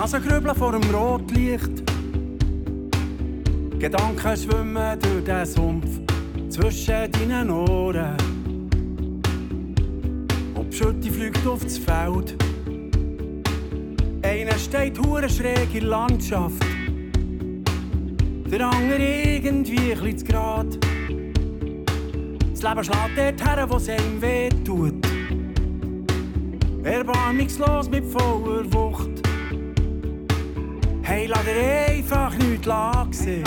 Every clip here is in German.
Nasengrübeln vor dem Rotlicht. Gedanken schwimmen durch den Sumpf zwischen deinen Ohren. Und die Schütte fliegt aufs Feld. Einer steht hure schräg in der Landschaft. Der andere irgendwie ein bisschen zu grad. Das Leben schlägt dort her, wo es einem wehtut. Erbarmungslos mit voller Wucht. Hey, lass dir einfach nichts sehen.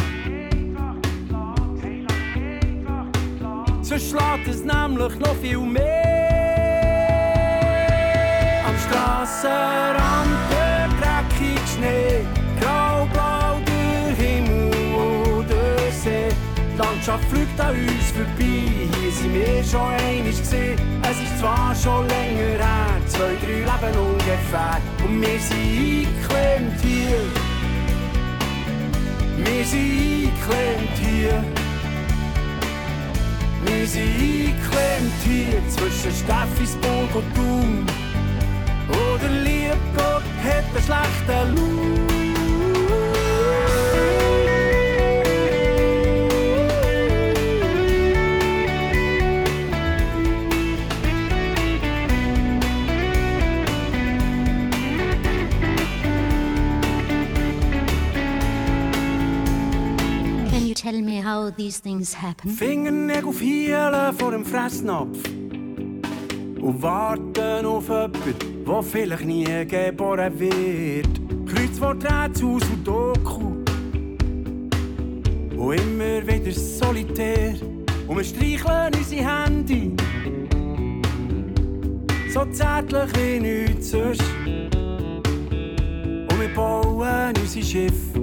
Sonst schlägt es nämlich noch viel mehr. Am Strassenrand der dreckige Schnee, grau-blau der Himmel oder See. Die Landschaft fliegt an uns vorbei, hier sind wir schon einmal gesehen. Es ist zwar schon länger her, 2, 3 Leben ungefähr, und wir sind eingeklemmt hier. Wir sind eingeklemmt hier. Wir sind eingeklemmt hier zwischen Steffisburg und Thun. Oh, der liebe Gott hat einen schlechten Lauf. Tell me how these things happen. Fingernägel auf Hielen vor dem Fressnapf und warten auf jemanden, der vielleicht nie geboren wird. Kreuzworträtsel aus Sudoku und immer wieder solitär. Und wir streicheln unsere Hände so zärtlich wie nichts sonst. Und wir bauen unsere Schiffe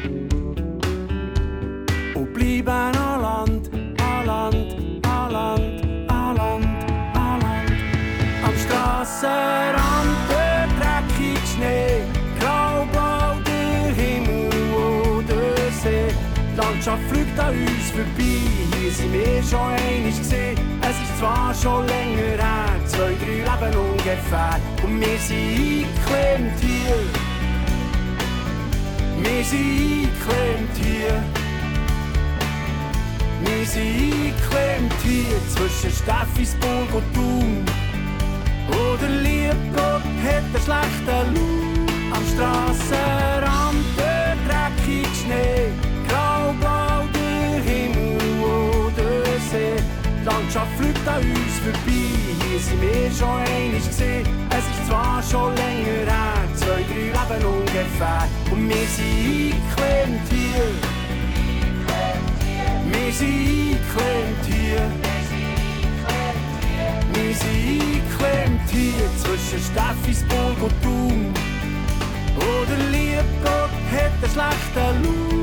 bleiben an Land, an Land, an Land, an Land, an Land. Am Strassenrand der dreckige Schnee, grau-blau der Himmel oder See. Die Landschaft fliegt an uns vorbei, hier sind wir schon einmal gesehen. Es ist zwar schon länger her, 2, 3 Leben ungefähr, und wir sind eingeklemmt hier. Wir sind eingeklemmt hier. Wir sind eingeklemmt hier zwischen Steffisburg und Thun. Oh, der liebe Gott hat einen schlechten Lauf. Am Strassenrand der dreckige Schnee, grau-blau der Himmel oder See. Die Landschaft fliegt an uns vorbei, hier sind wir schon einmal gesehen. Es ist zwar schon länger her, 2, 3 Leben ungefähr, und wir sind eingeklemmt hier. Wir sind eingeklemmt hier. Wir sind eingeklemmt hier zwischen Steffisburg und Thun. Oh, der liebe Gott hat einen schlechten Lauf.